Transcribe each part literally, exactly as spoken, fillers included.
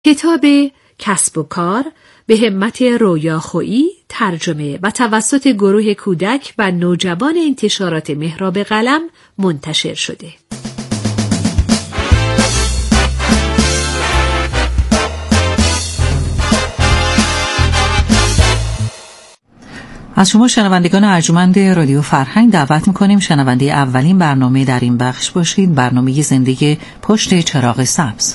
کتاب کسب و کار به همت رویاخویی ترجمه و توسط گروه کودک و نوجوان انتشارات مهراب قلم منتشر شده. از شما شنوندگان ارجمند رادیو فرهنگ دعوت می‌کنیم شنونده اولین برنامه در این بخش باشید، برنامه زندگی پشت چراغ سبز.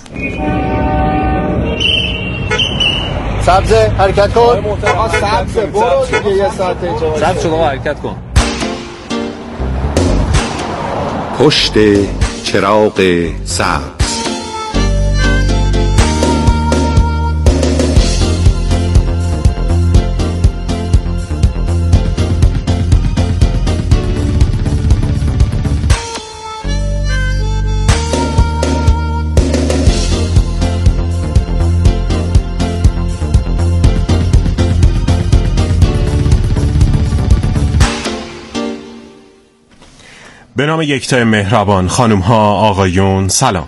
سبز حرکت کن. آقا سبز برو دیگه یه ساعته اینجا. سبز شد آقا حرکت کن. پشت چراغ سبز. به نام یکتای مهربان، خانم ها، آقایون، سلام.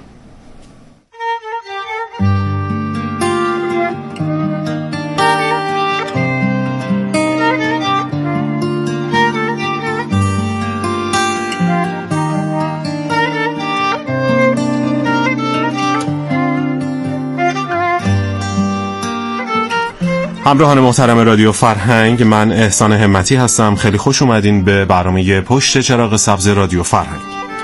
همراهان محترم رادیو فرهنگ، من احسان همتی هستم. خیلی خوش اومدین به برنامه پشت چراغ سبز رادیو فرهنگ.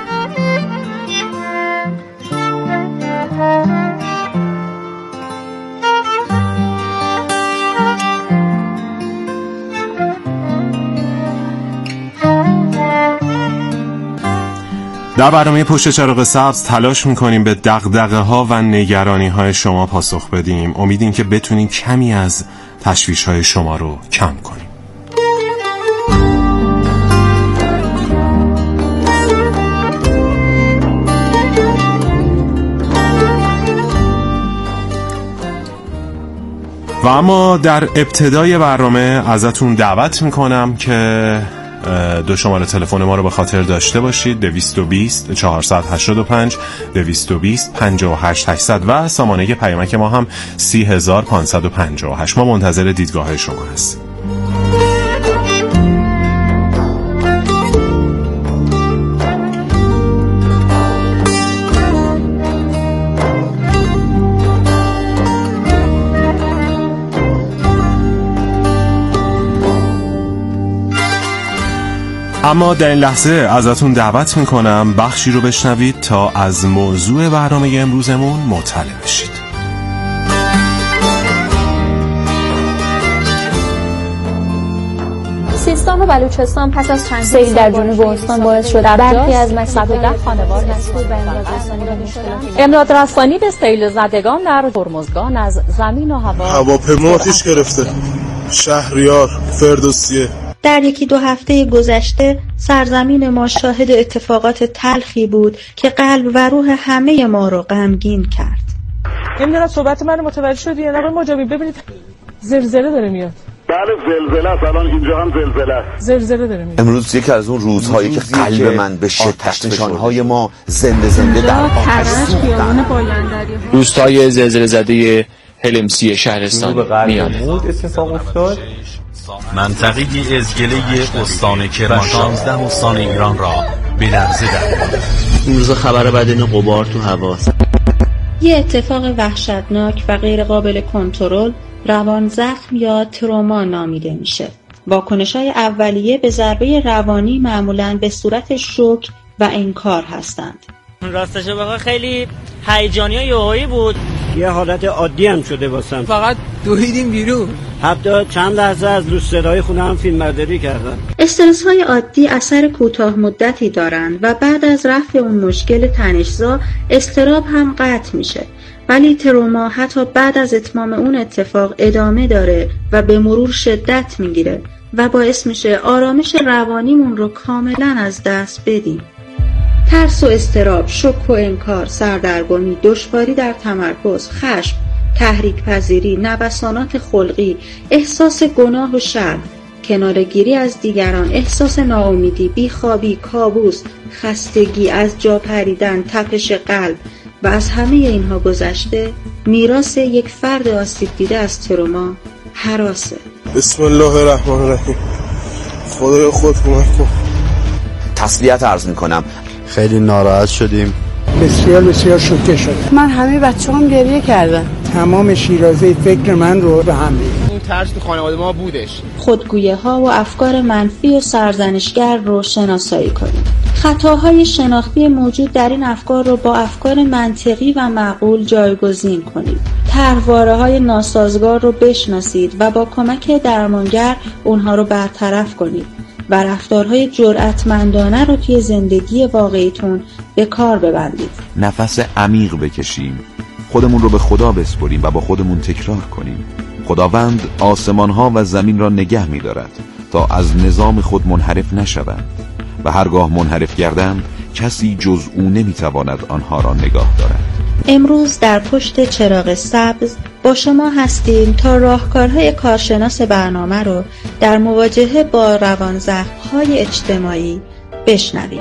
در برنامه پشت چراغ سبز تلاش میکنیم به دغدغه ها و نگرانی های شما پاسخ بدیم. امیدیم که بتونیم کمی از تشویش های شما رو کم کنیم. و اما در ابتدای برنامه ازتون دعوت میکنم که دو شماره تلفن ما رو به خاطر داشته باشید: دویست و بیست چهارصد و هشتاد و پنج، دویست و بیست پنجاه و هشت هشتصد و سامانه پیامک ما هم سی هزار و پانصد و پنجاه و هشت. ما منتظر دیدگاه شما هستیم. اما در این لحظه ازتون دعوت میکنم بخشی رو بشنوید تا از موضوع برنامه امروزمون مطلع بشید. سیستان و بلوچستان پس از چند سیل در جنوب استان باعث شد برخی از مسافران خانوار مسئول به امداد رسانی به سیل زدگان در هرمزگان از زمین و هوا. هواپیما آتش گرفته. شهریار فردوسیه. در یکی دو هفته گذشته سرزمین ما شاهد اتفاقات تلخی بود که قلب و روح همه ما رو غمگین کرد. نمیدونم صحبت من متوجه شدی یا نه مجابی؟ ببینید زلزله داره میاد. بله زلزله است، الان اینجا هم زلزله است. زلزله داره میاد. امروز یکی از اون روزهایی که قلب من به شدت نشانهای ما زنده زنده در آتش سوختن. روستای زلزله زده هلمسی شهرستان میانه. اتفاق افتاد. منطقه ازگله استان کرمان شانزده استان ایران را به لرزه در این روزا خبر بدن غبار تو هواست. یه اتفاق وحشتناک و غیر قابل کنترل روان زخم یا تروما نامیده میشه. واکنش‌های اولیه به ضربه روانی معمولاً به صورت شوک و انکار هستند. راستش بخوای خیلی هیجانی و یوهایی بود. یه حالت عادی هم شده واسم. فقط دویدیم بیرون. حتی چند لحظه از روسترهای خونه هم فیلمبرداری کردن. استرس‌های عادی اثر کوتاه مدتی دارند و بعد از رفع اون مشکل تنش‌زا اضطراب هم قطع میشه. ولی تروما حتی بعد از اتمام اون اتفاق ادامه داره و به مرور شدت میگیره و باعث میشه آرامش روانیمون رو کاملا از دست بدیم. ترس و اضطراب، شک و انکار، سردرگمی، دشواری در تمرکز، خشم، تحریک پذیری، نوسانات خلقی، احساس گناه و شرم، کناره‌گیری از دیگران، احساس ناامیدی، بیخوابی، کابوس، خستگی، از جا پریدن، تپش قلب، و از همه اینها گذشته میراث یک فرد آسیب دیده از تروما هراسه. بسم الله الرحمن الرحیم. خدای خود کمک کن. تسلیت عرض میکنم. خیلی ناراحت شدیم. بسیار بسیار شوکه شدم. من همه بچه‌هام گریه کردن. تمام شیرازه فکر من رو به هم ریخت. اون ترس تو خانواده ما بودش. خودگویه ها و افکار منفی و سرزنشگر رو شناسایی کنید. خطاهای شناختی موجود در این افکار رو با افکار منطقی و معقول جایگزین کنید. طرحواره‌های ناسازگار رو بشناسید و با کمک درمانگر اونها رو برطرف کنید و رفتارهای جرأتمندانه رو توی زندگی واقعیتون به کار ببندید. نفس عمیق بکشیم، خودمون رو به خدا بسپریم و با خودمون تکرار کنیم. خداوند آسمان‌ها و زمین را نگه می‌دارد تا از نظام خود منحرف نشوند و هرگاه منحرف گردند کسی جز او نمی‌تواند آنها را نگاه دارد. امروز در پشت چراغ سبز با شما هستیم تا راهکارهای کارشناس برنامه رو در مواجهه با روانزخم‌های اجتماعی بشنویم.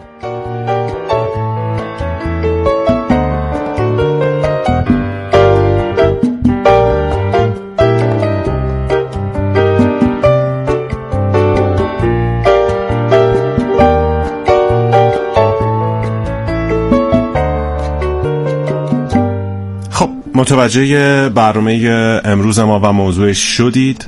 متوجه برنامه امروز ما و موضوعش شدید.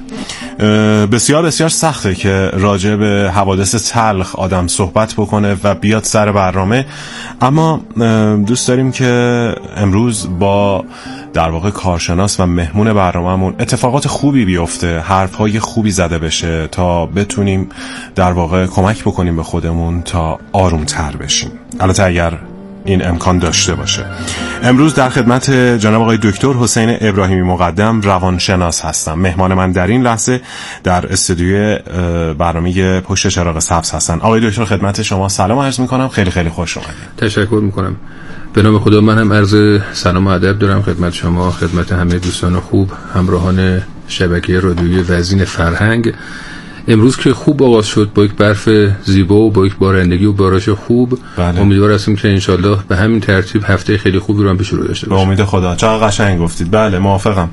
بسیار بسیار سخته که راجع به حوادث تلخ آدم صحبت بکنه و بیاد سر برنامه، اما دوست داریم که امروز با در واقع کارشناس و مهمون برنامه‌مون اتفاقات خوبی بیفته، حرف‌های خوبی زده بشه تا بتونیم در واقع کمک بکنیم به خودمون تا آروم‌تر بشیم، البته اگر این امکان داشته باشه. امروز در خدمت جناب آقای دکتر حسین ابراهیمی مقدم روانشناس هستم. مهمان من در این لحظه در استودیوی برنامه پشت چراغ سبز هستن. آقای دکتر خدمت شما سلام عرض میکنم، خیلی خیلی خوش اومدید. تشکر میکنم. به نام خدا من هم عرض سلام و ادب دارم خدمت شما، خدمت همه دوستان خوب همراهان شبکه رادیویی وزین فرهنگ. امروز که خوب آغاز شد با یک برف زیبا و با یک بارندگی و بارش خوب، بله. امیدوار هستیم که انشالله به همین ترتیب هفته خیلی خوبی رو هم پیش رو داشته باشیم. به امید خدا. چقدر قشنگ گفتید. بله موافقم.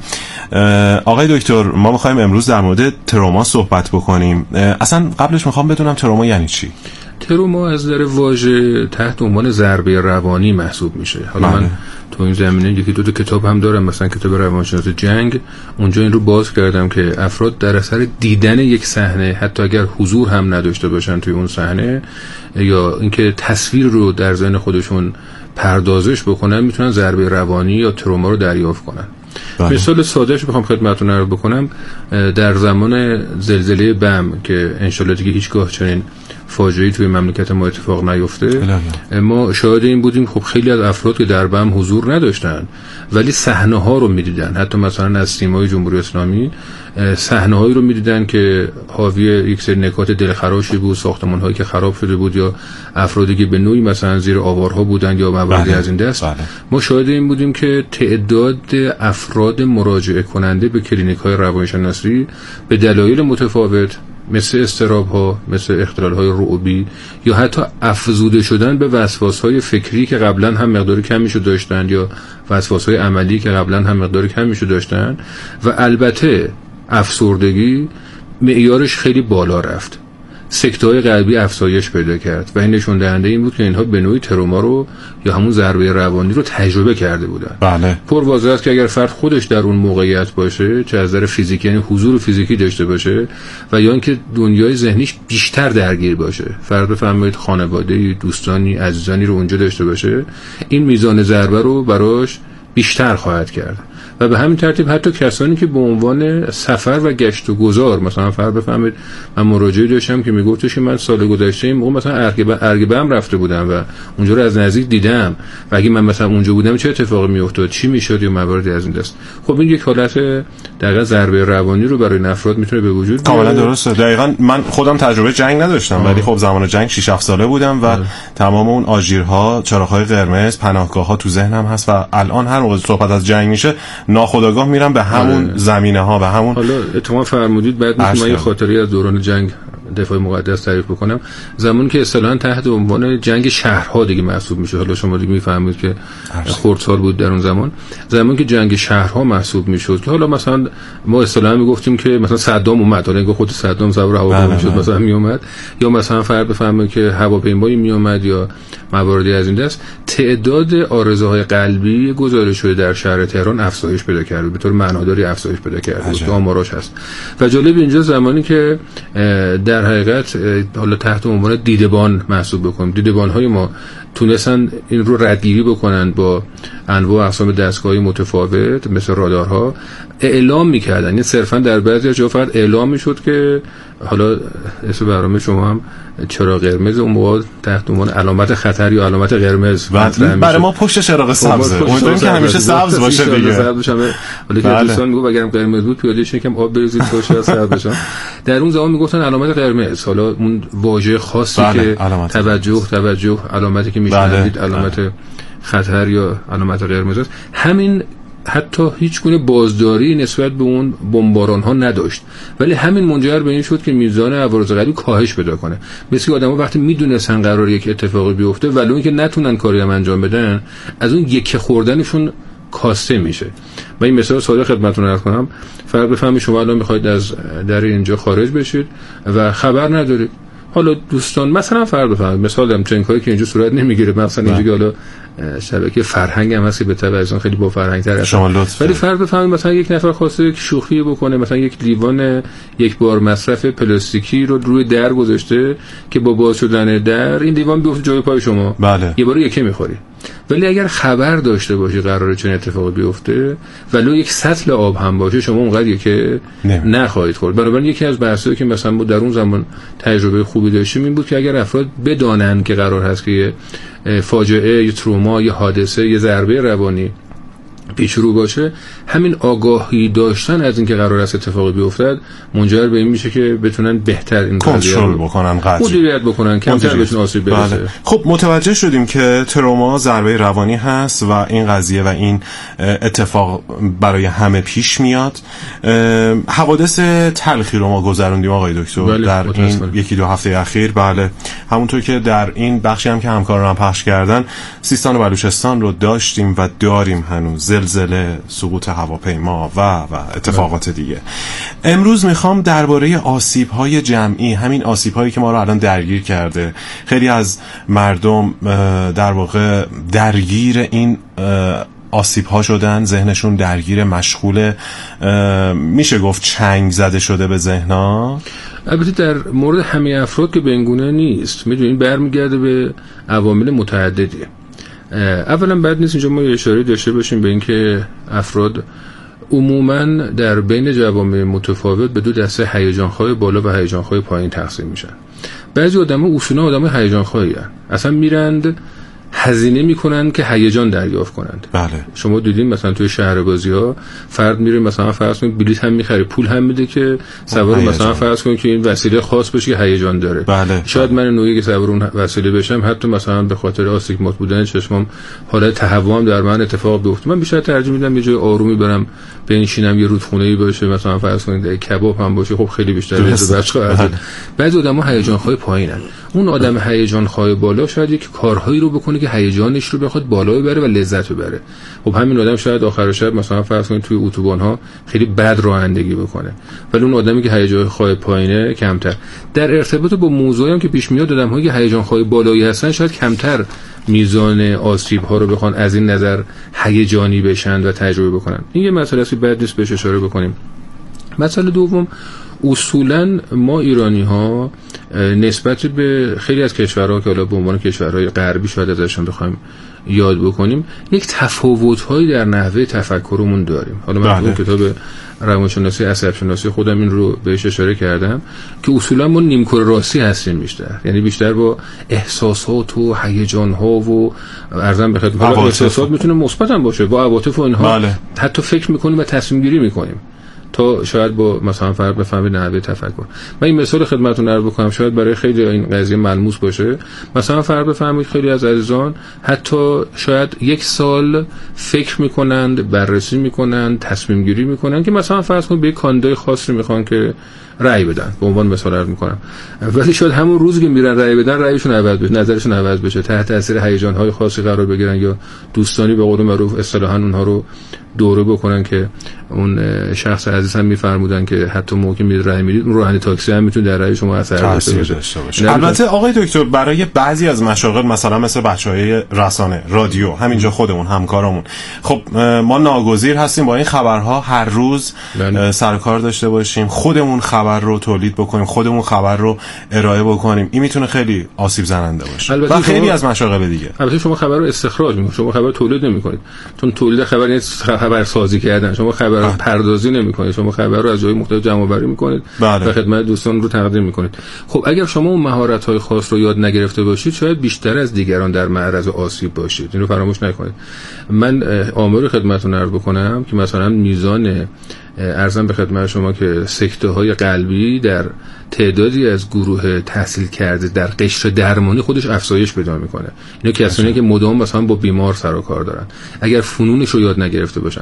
آقای دکتر ما می‌خوایم امروز در مورد تروما صحبت بکنیم. اصلا قبلش می‌خوام بدونم تروما یعنی چی؟ تروما از در واژه تحت عنوان ضربه روانی محسوب میشه. حالا بله. من تو این زمینه یکی دو تا کتاب هم دارم، مثلا کتاب روانشناسی جنگ، اونجا این رو باز کردم که افراد در اثر دیدن یک صحنه حتی اگر حضور هم نداشته باشن توی اون صحنه یا اینکه تصویر رو در ذهن خودشون پردازش بکنن میتونن ضربه روانی یا تروما رو دریافت کنن. بله. مثال سادهش بخوام خدمتتون عرض بکنم، در زمان زلزله بم که انشالله دیگه هیچگاه چنین فاجعه‌ای توی مملکت ما اتفاق نیفته، بله. ما شاهد این بودیم خب خیلی از افراد که در بم حضور نداشتن ولی صحنه‌ها رو می‌دیدن، حتی مثلا از سیمای جمهوری اسلامی صحنه‌هایی رو می‌دیدن که حاوی یک سری نکات دلخراشی بود، ساختمان‌هایی که خراب شده بود یا افرادی که به نوعی مثلا زیر آوارها بودن یا مواردی از این دست. بله. ما شاهد این بودیم که تعداد افراد مراجعه کننده به کلینیک‌های روانشناسی به دلایل متفاوت مثل اضطراب‌ها، مثل اختلال‌های رعبی یا حتی افزوده شدن به وسواس‌های فکری که قبلا هم مقدار کمیشو داشتن یا وسواس‌های عملی که قبلا هم مقدار کمیشو داشتن و البته افسردگی معیارش خیلی بالا رفت، سکته‌های قلبی افزایش پیدا کرد و این نشون دهنده این بود که اینها به نوعی تروما رو یا همون ضربه روانی رو تجربه کرده بودن. بله. پر واضح است که اگر فرد خودش در اون موقعیت باشه، چه از نظر فیزیکی یعنی حضور فیزیکی داشته باشه و یا اینکه دنیای ذهنیش بیشتر درگیر باشه، فرد بفرمایید خانواده‌ای، دوستانی، عزیزانی رو اونجا داشته باشه، این میزان ضربه رو براش بیشتر خواهد کرد. و به همین ترتیب حتی کسانی که به عنوان سفر و گشت و گذار، مثلا فرض بفرمایید من مراجعه داشتم که میگفتش من سال گذشته این موقع مثلا ارگبم رفته بودم و اونجا رو از نزدیک دیدم و اگه من مثلا اونجا بودم چه اتفاقی میافتاد، چی میشد یا مواردی از این دست. خب این یک حالت دقیقاً ضربه روانی رو برای افراد میتونه به وجود بیاره. کاملا درسته. دقیقاً من خودم تجربه جنگ نداشتم ولی خب زمان جنگ شش هفت ساله بودم و آه. تمام اون آژیرها، چراغ‌های قرمز، پناهگاه‌ها تو ذهنم هست و الان هر موقع صحبت از جنگ میشه ناخودآگاه میرم به همون زمینه ها و همون. حالا اتفاقا فرمودید بعد من یه خاطری از دوران جنگ دفاع مقدس تعریف بکنم، زمانی که اصطلاحاً تحت عنوان جنگ شهرها دیگه محسوب میشه، حالا شما دیگه میفهمید که خردسال بود در اون زمان، زمانی که جنگ شهرها محسوب میشد که حالا مثلا ما اصطلاحاً میگفتیم که مثلا صدام اومد، حالا اینکه خود صدام سوار هواپیما میشد مثلا میومد، یا مثلا فرض بفرمایید که هواپیمایی میومد یا مواردی از این دست، تعداد آرزوهای قلبی گزارش شده در شهر تهران افزایش پیدا کرده، به طور معناداری افزایش پیدا کرده که آماراش هست. و جالب اینجا زمانی که در حقیقت حالا تحت عنوان دیدبان محسوب بکنیم، دیدبان‌های ما تونستن این رو ردگیری بکنن با انواع اقسام دستگاهی متفاوت مثل رادارها، اعلام میکردن، یعنی صرفا در بعضی جا فقط اعلام میشد که حالا اسم برنامه شما هم چراغ قرمز، اون موقع تحت عنوان علامت خطر یا علامت قرمز برای ما پشت چراغ سبز، امیدوارم که همیشه سبز باشه دیگه. ولی که دوستان میگه اگرم قرمز بود پیاده شین یکم آب بریزید تا شاید سبز بشه. در اون زمان میگفتن علامت قرمز، حالا اون واژه خاصی بله. که توجه توجه علامتی که میشنوید بله. علامت بله. خطر یا علامت قرمز است. همین حتی هیچ گونه بازداری نسبت به اون بمباران ها نداشت، ولی همین منجر به این شد که میزان عوارض قلبی کاهش پیدا کنه. مثل آدم‌ها وقتی میدونستن قراره یک اتفاقی بیفته ولی اینکه نتونن کاری هم انجام بدن، از اون یک خوردنشون کاسته میشه. من این مثال ساده خدمتتون عرض کنم. فرض بفرمایید شما الان میخواید از در اینجا خارج بشید و خبر ندارید. حالا دوستان مثلا فرض بفرمایید مثال دارم، چنین کاری که اینجا صورت نمیگیره، مثلا اینجا حالا شبکه فرهنگ هم هست که به تبع از اون خیلی با فرهنگ تر هست، ولی فرض بفرمایید مثلا یک نفر خواسته یک شوخی بکنه، مثلا یک لیوان یک بار مصرف پلاستیکی رو روی در گذاشته که با باز شدن در این لیوان بیفته جای پای شما، بله. یه بار یکی میخوری. ولی اگر خبر داشته باشی قراره چنین اتفاقی بیفته، ولو یک سطل آب هم باشه، شما اونقدر که نخواهید خورد. بنابراین یکی از بحثایی که مثلا ما در اون زمان تجربه خوبی داشتیم این بود که اگر افراد بدانن که قرار هست که فاجعه یا تروما یا حادثه یا ضربه روانی پیش رو باشه، همین آگاهی داشتن از اینکه قرار است اتفاقی بیفتد منجر به این میشه که بتونن بهتر این کنترل بکنن، مدیریت بکنن، کمتر بهشون آسیب برسه. بله. خب متوجه شدیم که تروما ضربه روانی هست و این قضیه و این اتفاق برای همه پیش میاد. حوادث تلخی رو ما گذروندیم آقای دکتر بله. در این یکی دو هفته اخیر. بله همونطور که در این بخشی هم که همکاران پخش کردن، سیستان و بلوچستان رو داشتیم و داریم هنوز، زلزله، سقوط هواپیما و و اتفاقات دیگه. امروز میخوام درباره آسیب‌های جمعی، همین آسیب‌هایی که ما رو الان درگیر کرده، خیلی از مردم در واقع درگیر این آسیب‌ها شدن، ذهنشون درگیر، مشغول، میشه گفت چنگ زده شده به ذهن‌ها. البته در مورد همه افراد که به این گونه نیست، میدونین برمیگرده به عوامل متعددی. اولا بعد نیست اینجا ما اشاره داشته باشیم به اینکه افراد عموما در بین جوامع متفاوت به دو دسته هیجان‌خواه بالا و هیجان‌خواه پایین تقسیم میشن. بعضی آدم‌ها اصولا آدم‌های هیجان‌خواهی هستند، اصلا میرند هزینه میکنن که هیجان دریافت کنند. بله. شما دیدین مثلا توی شهر بازی ها فرد میره مثلا فرض کنید بلیط هم میخره، پول هم میده که سوار مثلا فرض کنید که این وسیله خاص باشه که هیجان داره. بله. شاید من نوعی که سوار اون وسیله بشم حتی مثلا به خاطر آستیگمات بودن چشمم حالت تهوعم در من اتفاق بیفته، من بیشتر ترجیح میدم یه جای آرومی برم بنشینم، یه رودخونه‌ای باشه مثلا فرض کنید کباب هم باشه، خب خیلی بیشتر لذت بخش خواهد. بعضی آدم‌ها هیجان خواه پایینن. اون آدم هیجان خواه بالا شاید یک کارهایی رو بکنه که هیجانش رو بخواد بالا ببره و لذت ببره. خب همین آدم شاید آخر شب مثلا فرض کنید توی اتوبان‌ها خیلی بد رانندگی بکنه، ولی اون آدمی که هیجان خواه پایینه کمتر. در ارتباط با موضوعی هم که پیش میاد، آدم‌هایی که هیجان خواه بالایی هستن شاید کمتر میزان آسیب‌ها رو بخوان از این نظر هیجانی بشن و تجربه بکنن. این یه مسئله است که بعد نیست بهش اشاره بکنیم. مسئله دوم، اصولاً ما ایرانی‌ها نسبت به خیلی از کشورها که حالا به عنوان کشورهای غربی شاید ازشون بخوایم یاد بکنیم، یک تفاوت‌هایی در نحوه تفکرمون داریم. حالا من تو کتاب روانشناسی عصب شناسی خودم این رو بهش اشاره کردم که اصولاً ما نیمکره راستی هستیم بیشتر، یعنی بیشتر با احساسات و هیجان‌ها و ارزم به خدمت احساسات میتونه مثبت هم باشه، با عواطف و اینها بله. حتی فکر می‌کنیم و تصمیم گیری می‌کنیم. تا شاید با مثلا فرق بفهمید نحوه تفکر. من این مثال خدمتتون عرض بکنم شاید برای خیلی این قضیه ملموس باشه. مثلا فرق بفهمید خیلی از عزیزان حتی شاید یک سال فکر میکنند، بررسی میکنند، تصمیم گیری میکنند که مثلا فرض کنید به یک کاندیدای خاصی میخوان که رأی بدن، به عنوان مثال عرض میکنم، ولی شاید همون روزی که میرن رأی بدن رأیشون عوض بشه، نظرشون عوض بشه، تحت تاثیر هیجان‌های خاصی قرار بگیرن یا دوستانی به قول معروف اصطلاحاً اونها رو دوره بکنن که اون شخص عزیز هم میفرمودن که حتی موقع میرید رأی میدید اون راهنمای تاکسی هم میتونه در رأی شما اثر داشته باشه. البته آقای دکتر برای بعضی از مشاغل مثلا مثل بچهای رسانه، رادیو، همینجا خودمون همکارمون، خب ما ناگزیر هستیم با این خبرها هر روز سر کار داشته باشیم، خودمون خبر رو تولید بکنیم، خودمون خبر رو ارائه بکنیم. این میتونه خیلی آسیب زننده باشه. و خیلی از مشاغل دیگه. البته شما خبر رو استخراج میکنید، شما خبر تولید نمیکنید، چون تولید خبر نیست خبر سازی کردن، شما خبر رو پردازی نمیکنید، شما خبر رو از جای مختلف جمع آوری میکنید و خدمت دوستان رو تقدیم میکنید. خب اگر شما اون مهارت های خاص رو یاد نگرفته باشید شاید بیشتر از دیگران در معرض آسیب باشید. اینو فراموش نکنید. من آماری خدمتتون عرض بکنم که مثلا میزان ارزم به خدمت شما که سکته های قلبی در تعدادی از گروه تحصیل کرده در قشر درمانی خودش افزایش پیدا میکنه. اینا کسانی که مدام مثلا با بیمار سر و کار دارن اگر فنونش رو یاد نگرفته باشن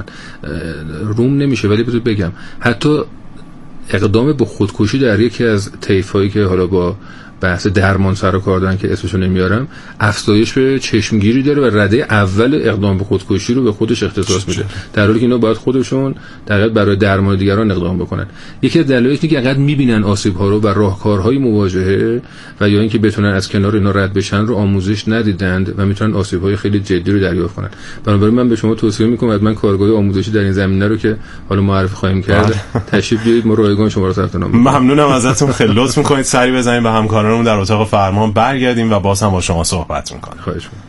روم نمیشه. ولی بذار بگم حتی اقدام به خودکشی در یکی از طیفایی که حالا با بحث درمان سر و کار دارن که اسمشو نمیارم افزایش به چشمگیری داره و رده اول اقدام به خودکشی رو به خودش اختصاص میده، در حالی که اینا باید خودشون دقیقاً برای درمان دیگران اقدام بکنن. یکی از دلایلی اینه که انقدر میبینن آسیب ها رو و راهکارهای مواجهه و یا اینکه بتونن از کنار اینا رد بشن رو آموزش ندیدند و میتونن آسیب های خیلی جدی رو دریافت کنن. بنابراین من به شما توصیه میکنم حتما کارگاه آموزشی در این زمینه رو که حالا معرفی خواهیم کرد تشریف بیارید، ما رایگان شما رو ثبت نام می‌کنیم. ممنونم ازتون، خیلی لطف میکنید. سری بزنید به همکارانمون در اتاق فرمان برگردیم و باز هم با شما صحبت میکنم. خواهش می‌کنم.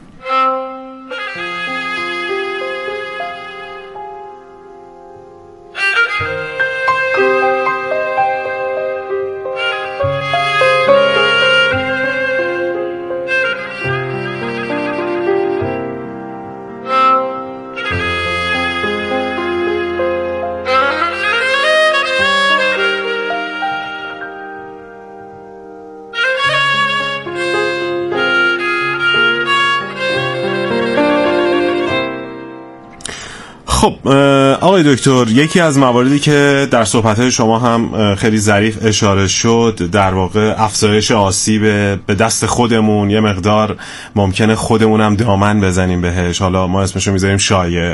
خب آقای دکتر، یکی از مواردی که در صحبت‌های شما هم خیلی ظریف اشاره شد در واقع افزایش آسیب به دست خودمون، یه مقدار ممکنه خودمون هم دامن بزنیم بهش، حالا ما اسمشو میذاریم شایع.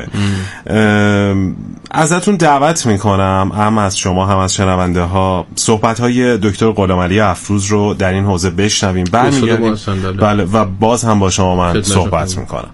ازتون دعوت میکنم هم از شما هم از شنونده ها صحبت‌های دکتر غلامعلی افروز رو در این حوزه بشنویم، برمیگردیم بله و باز هم با شما من صحبت میکنم.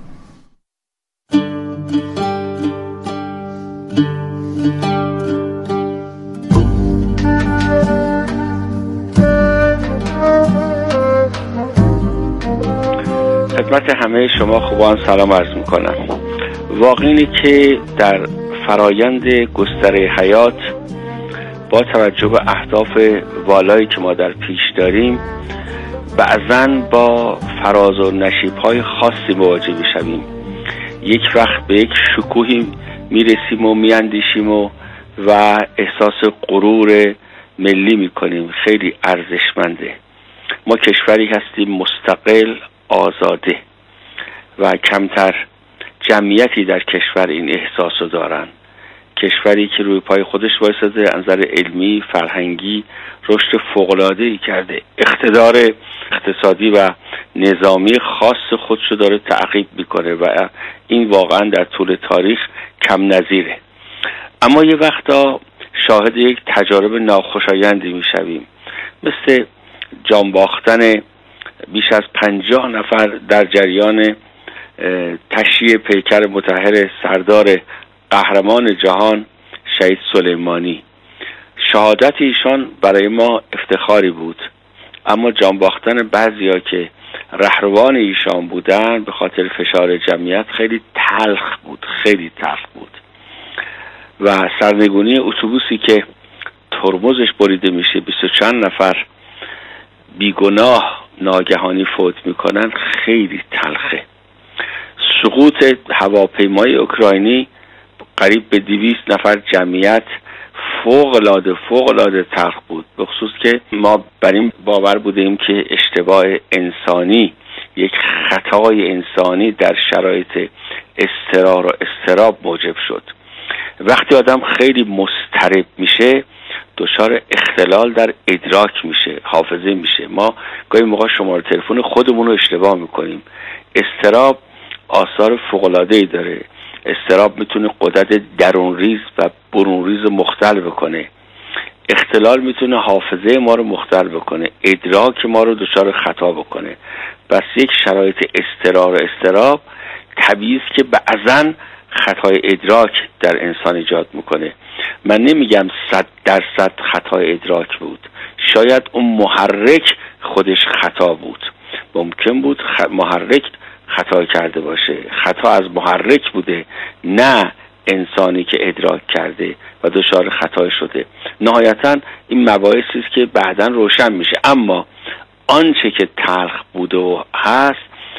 خدمت همه شما خوبان سلام عرض میکنم. واقعی که در فرایند گستره حیات با توجه به اهداف والایی که ما در پیش داریم بعضاً با فراز و نشیب‌های خاصی مواجه می‌شویم. یک وقت به یک شکوهی میرسیم و میاندیشیم و و احساس غرور ملی میکنیم، خیلی ارزشمنده. ما کشوری هستیم مستقل، آزاده و کمتر جمعیتی در کشور این احساس رو دارن. کشوری که روی پای خودش وایساده، از نظر علمی، فرهنگی رشد فوق‌العاده‌ای کرده، اقتدار اقتصادی و نظامی خاص خودش رو داره تعقیب میکنه و این واقعا در طول تاریخ کم نظیره. اما یه وقتا شاهد یک تجارب ناخوشایندی میشویم، مثل جان باختن بیش از پنجاه نفر در جریان تشییع پیکر مطهر سردار قهرمان جهان شهید سلیمانی. شهادت ایشان برای ما افتخاری بود، اما جان باختن بعضیا که رهروان ایشان بودن به خاطر فشار جمعیت خیلی تلخ بود، خیلی تلخ بود. و سرنگونی اتوبوسی که ترمزش بریده میشه، بیست و چند نفر بیگناه ناگهانی فوت میکنن، خیلی تلخه. سقوط هواپیمای اوکراینی قریب به دویست نفر جمعیت فوق العاده فوق العاده تلخ بود، به خصوص که ما بر این باور بودیم که اشتباه انسانی، یک خطای انسانی در شرایط اضطرار و اضطراب موجب شد. وقتی آدم خیلی مضطرب میشه دچار اختلال در ادراک میشه، حافظه میشه. ما گاهی موقع شماره تلفن خودمون رو اشتباه میکنیم. اضطراب آثار فوق‌العاده‌ای داره. اضطراب میتونه قدرت درونریز و برونریز مختل بکنه. اختلال میتونه حافظه ما رو مختل بکنه، ادراک ما رو دچار خطا بکنه. پس یک شرایط اضطرار و اضطراب طبیعی است که بعضاً خطای ادراک در انسان ایجاد میکنه. من نمیگم صد درصد خطای ادراک بود، شاید اون محرک خودش خطا بود. ممکن بود خ... محرک خطا کرده باشه. خطا از محرک بوده، نه انسانی که ادراک کرده و دچار خطا شده. نهایتا این مباحثی است که بعداً روشن میشه. اما آنچه که تلخ بوده و هست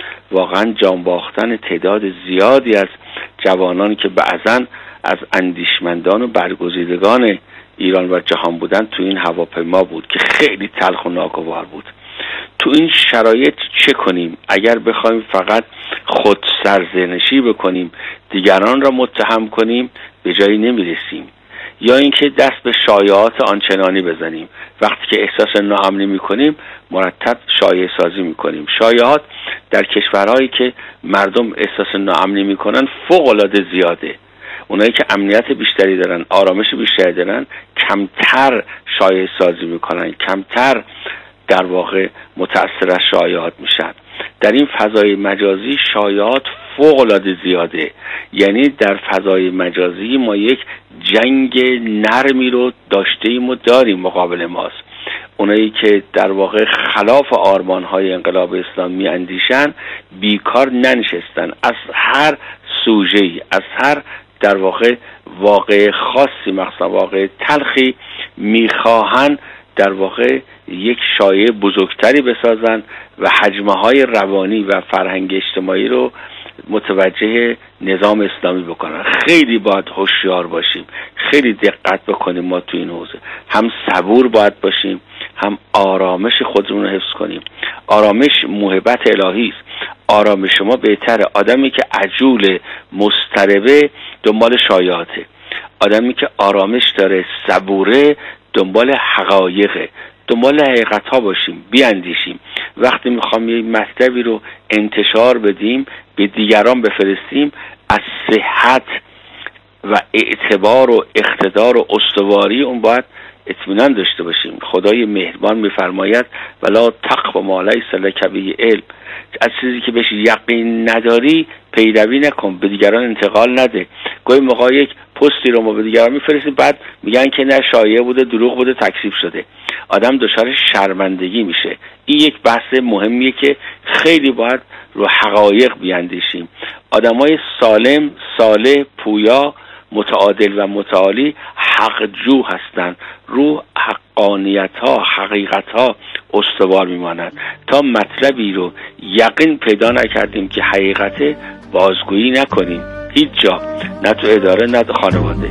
واقعا جان باختن تعداد زیادی از جوانان که بعضاً از اندیشمندان و برگزیدگان ایران و جهان بودن تو این هواپیما بود که خیلی تلخ و ناگوار بود. تو این شرایط چه کنیم؟ اگر بخوایم فقط خود سرزنشی بکنیم، دیگران را متهم کنیم، به جایی نمیرسیم. یا اینکه دست به شایعات آنچنانی بزنیم. وقتی که احساس ناامنی میکنیم مرتب شایعه سازی میکنیم. شایعات در کشورهایی که مردم احساس ناامنی میکنن فوق العاده زیاده. اونایی که امنیت بیشتری دارن، آرامش بیشتری دارن، کمتر شایعه سازی میکنن، کمتر در واقع متأثر از شایعات میشن. در این فضای مجازی شایعات فوق العاده زیاده. یعنی در فضای مجازی ما یک جنگ نرمی رو داشته ایم و داریم مقابل ماست. اونایی که در واقع خلاف آرمان‌های انقلاب اسلامی می‌اندیشن بیکار ننشستن، از هر سوژه‌ای، از هر در واقع واقع خاصی، مثلا واقع تلخی، میخواهن در واقع یک شایعه بزرگتری بسازن و حجمه‌های روانی و فرهنگ اجتماعی رو متوجه نظام اسلامی بکنن. خیلی باید هوشیار باشیم، خیلی دقت بکنیم. ما تو این حوزه هم صبور باید باشیم، هم آرامش خودمون رو حفظ کنیم. آرامش موهبت الهی است. آرامش ما بهتره. آدمی که عجول، مضطربه، دنبال شایعاته. آدمی که آرامش داره، صبوره، دنبال حقایقه. دنبال حقیقت ها باشیم، بیاندیشیم. وقتی میخوام یک مطلبی رو انتشار بدیم، به دیگران بفرستیم، از صحت و اعتبار و اقتدار و استواری اون باید اطمینان داشته باشیم. خدای مهربان میفرماید ولا تقف ما لیس لک به علم. از چیزی که بهش یقین نداری پیروی نکن، به دیگران انتقال نده. گاهی موقع یک پستی رو ما به دیگران میفرستیم، بعد میگن که نه شایعه بوده، دروغ بوده، تکذیب شده. آدم دچار شرمندگی میشه. این یک بحث مهمیه که خیلی باید رو حقایق بیاندیشیم. آدمای سالم، صالح، پویا، متعادل و متعالی حقجو هستند. رو حقانیت ها، حقیقت ها استوار میمانند. تا مطلبی رو یقین پیدا نکردیم که حقیقته، بازگویی نکنیم هیچ جا، نه تو اداره نه تو خانواده.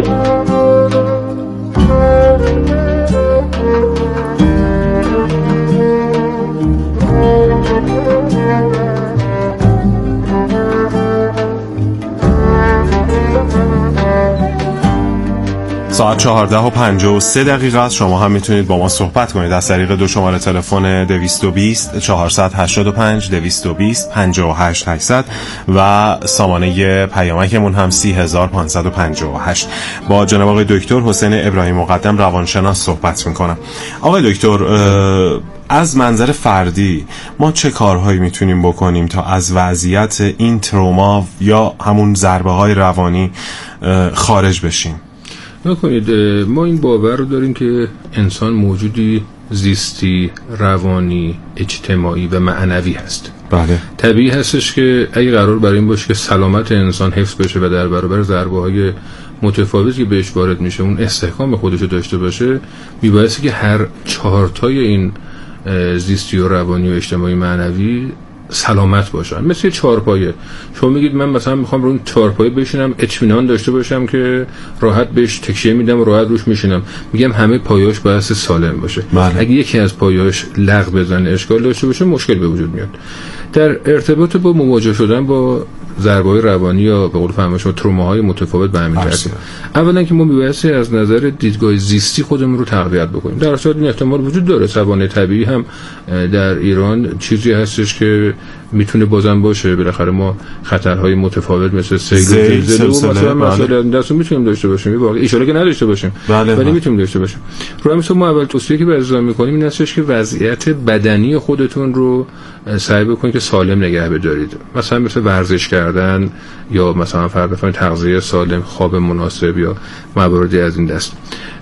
ساعت چهارده و پنجاه و سه دقیقه است. شما هم میتونید با ما صحبت کنید از طریق دو شماره تلفن دویست و بیست چهارصد و هشتاد و پنج دویست و بیست پنجاه و هشت هشتصد و سامانه پیامکمون هم سی هزار و پانصد و پنجاه و هشت. با جناب آقای دکتر حسین ابراهیم مقدم روانشناس صحبت میکنم. آقای دکتر، از منظر فردی ما چه کارهایی میتونیم بکنیم تا از وضعیت این تروما یا همون ضربه های روانی خارج بشیم؟ نکنید، ما این باور رو داریم که انسان موجودی زیستی، روانی، اجتماعی و معنوی هست. بله. طبیعی هستش که اگه قرار برای این باشه که سلامت انسان حفظ بشه و در برابر ضربه‌های متفاوتی که بهش وارد میشه اون استحکام خودش رو داشته باشه، میبایستی که هر چهارتای این زیستی و روانی و اجتماعی معنوی سلامت باشن. مثل چهارپایه، شما میگید من مثلا میخوام رو اون چهارپایه بشینم اطمینان داشته باشم که راحت بهش تکیه میدم و راحت روش میشینم، میگم همه پایه‌اش باید سالم باشه. بله. اگه یکی از پایه‌اش لغو بزنه، اشکال داشته باشه، مشکل به وجود میاد. در ارتباط با مواجه شدن با ضربه‌های روانی یا به قول فهمش تروماهای متفاوت به همین ترتیب، اولا که ما میبایستی از نظر دیدگاه زیستی خودمون رو تقویت بکنیم. در اصل این احتمال وجود داره سوانح طبیعی هم در ایران چیزی هستش که میتونه بازم باشه. بالاخره ما خطرهای متفاوت مثل سیل و زلزله و مثلا مسائل دستو میتونیم داشته باشیم، واقعا ان شاءالله که نداشته باشیم، بله ولی میتونیم داشته باشیم. رو همین ما اول توصیه که به عزیزان میکنیم این هستش که وضعیت بدنی خودتون رو سعی بکنید که سالم نگه بدارید، مثلا مثل ورزش کردن یا مثلا فرض کنید تغذیه سالم، خواب مناسب یا مواردی از این دست.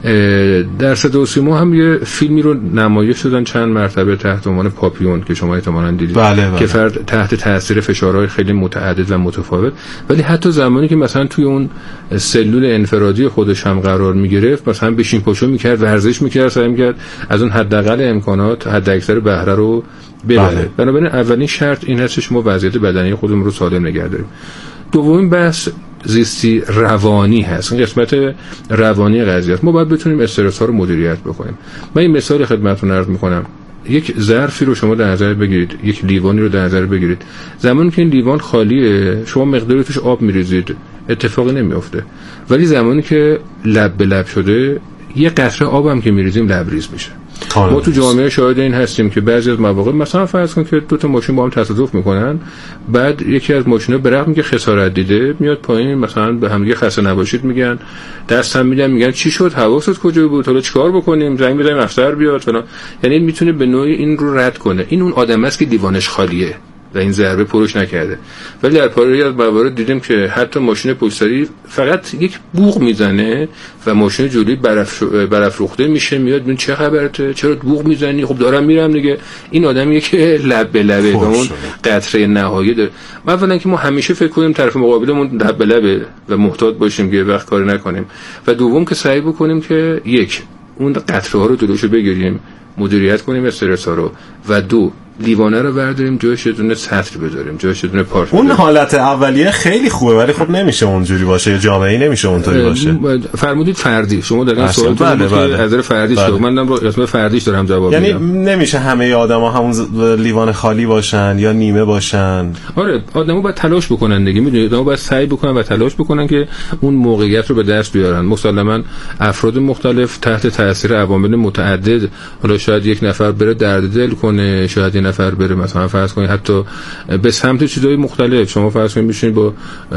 در صدا و سیما هم یه فیلمی رو نمایش دادن چند مرتبه تحت عنوان پاپیون که شما احتمالاً دیدید، بله بله. که فرد تحت تاثیر فشارهای خیلی متعدد و متفاوت، ولی حتی زمانی که مثلا توی اون سلول انفرادی خودش هم قرار میگرفت، مثلا بشین پاشو میکرد، ورزش میکرد، سعی میکرد از اون حداقل امکانات حداکثر بهره رو ببره. بنابراین اولین شرط این هستش ما وضعیت بدنی خودمون رو سالم نگه داریم. دومین بحث زیستی روانی هست. این قسمت روانی قضیه است. ما باید بتونیم استرس ها رو مدیریت بکنیم. من این مثال خدمتتون عرض میکنم. یک ظرفی رو شما در نظر بگیرید، یک لیوانی رو در نظر بگیرید. زمانی که این لیوان خالیه، شما مقداری توش آب میریزید، اتفاقی نمیافته. ولی زمانی که لب به لب شده، یه قطره آب هم که میریزیم لبریز میشه. ما تو جامعه شاهد این هستیم که بعضی از مواقع مثلا فرض کن که دو تا ماشین با هم تصادف میکنن، بعد یکی از ماشینا به رغم اینکه خسارت دیده میاد پایین، مثلا به هم دیگه خسته نباشید میگن، دست هم میدن، میگن چی شد، حواست کجا بود، حالا چیکار بکنیم، زنگ بزنیم افسر بیاد فلان. یعنی میتونه به نوعی این رو رد کنه. این اون آدم است که دیوانش خالیه و این ضربه پروش نکرده. ولی در پاره از موارد دیدیم که حتی ماشین پشتری فقط یک بوق میزنه و ماشین جلویی برف برافروخته میشه، میاد ببین چه خبرته، چرا بوق میزنی، خب دارم میرم دیگه. این آدمیه که لب به لبه و اون قطره نهایی داره. اولا که ما همیشه فکر کنیم طرف مقابلمون لب به لبه و محتاط باشیم که وقت کاری نکنیم، و دوم که سعی بکنیم که یک اون قطره ها رو جلوشو بگیریم، مدیریت کنیم استرس ها رو، و دو لیوانه رو برداریم جایش یه دونه سطر بذاریم، جایش یه دونه پارچه. اون حالت اولیه خیلی خوبه ولی خب نمیشه اونجوری باشه، جامعه‌ای نمیشه اونطوری باشه. فرمودید فردی، شما در این سوال بله بله. از نظر فردی شد، من دارم اسم فردیش دارم جواب میدم. یعنی نمیشه همه آدما همون لیوان خالی باشن یا نیمه باشن. آره، آدمو باید تلاش بکنن دیگه، میدونید آدمو باید سعی بکنن و تلاش بکنن که اون موقعیت رو به دست بیارن. مسلماً افراد مختلف تحت تاثیر عوامل متعدد، حالا شاید یک نفر بره درد دل کنه، شاید یک نفر بره مثلا فرض کنید حتی به سمت چیزای مختلف. شما فرض کنید میشین با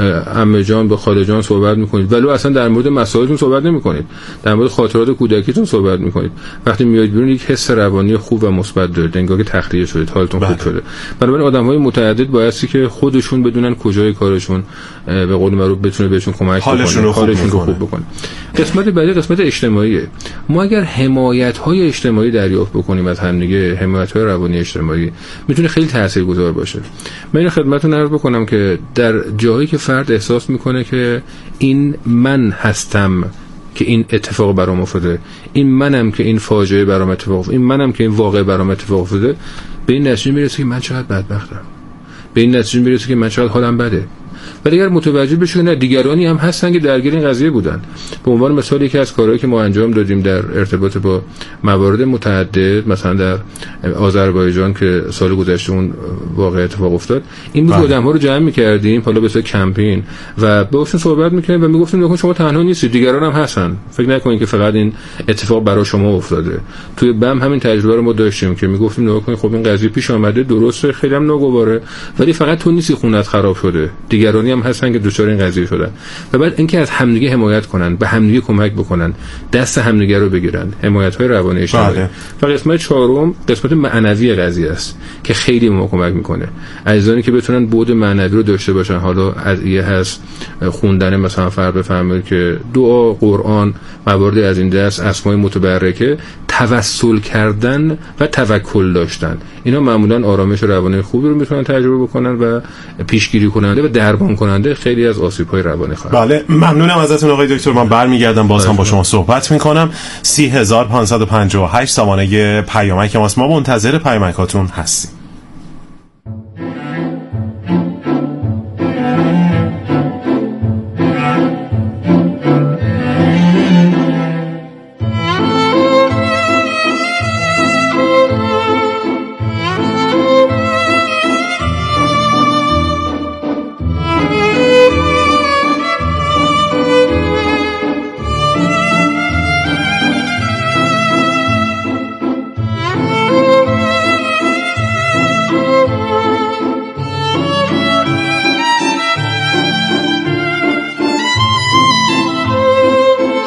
عمه جان با خاله جان صحبت میکنید ولی اصلا در مورد مسائلتون صحبت نمیکنید، در مورد خاطرات کودکیتون صحبت میکنید. وقتی میایید بیرون یک حس روانی خوب و مثبت دارید، انگار که تخلیه شدید، حالتون خوب شده. بنابراین آدم‌های متعدد بایستی که خودشون بدونن کجای کارشون به قول معروف بتونه بهشون کمک کنه، حالشون رو خوب بکنه. قسمت بعدی قسمت اجتماعیه. ما اگر حمایت‌های اجتماعی دریافت بکنیم از هم دیگه، حمایت‌های روانی اجتماعی میتونه خیلی تاثیرگذار باشه. من اینو خدمتتون عرض بکنم که در جایی که فرد احساس میکنه که این من هستم که این اتفاق برام افتاده، این منم که این فاجعه برام اتفاق افتاده، این منم که این واقعه برام اتفاق افتاده، به این نتیجه میرسه که من چقدر بدبختم، به این نتیجه میرسه که من چقدر حالم بده. ولی اگر متوجه بشه که نه دیگرانی هم هستن که درگیر این قضیه بودن. به عنوان مثال یکی از کارهایی که ما انجام دادیم در ارتباط با موارد متعدد، مثلا در آذربایجان که سال گذشته اون واقعه اتفاق افتاد، این بود آدم‌ها رو جمع می‌کردیم حالا به صورت کمپین و باهاشون صحبت می‌کردیم و میگفتیم نکن شما تنها نیستید، دیگران هم هستن، فکر نکنید که فقط این اتفاق برای شما افتاده. توی بم همین تجربه رو ما داشتیم که میگفتیم نکن خب این قضیه پیش اومده، درسته خیلی هم ناگواره، ولی فقط تو نیستی خونت خراب شده، دیگرانی هم هستن که دچار این قضیه شدن. و بعد اینکه از همدیگه حمایت کنن، به همدیگه کمک بکنن، دست همدیگه رو بگیرن، حمایت‌های روانی اجتماعی. و قسمت چهارم قسمت معنوی قضیه است که خیلی ما کمک میکنه. عزیزانی که بتونن بعد معنوی رو داشته باشن، حالا ادعیه هست، خوندن مثلا فرض بفرمایید که دعا، قرآن، موارد از این دست، اسماء متبرکه، توسل کردن و توکل داشتن، اینا معمولا آرامش روانی خوبی رو میتونن تجربه بکنن و پیشگیری کننده و درمان کننده خیلی از آسیب‌های روانی خواهد. بله، ممنونم ازتون آقای دکتر. من برمیگردم باز هم با شما صحبت میکنم. سی هزار و پانصد و پنجاه و هشت سامانه پیامک ماست، ما منتظر پیامکاتون هستیم.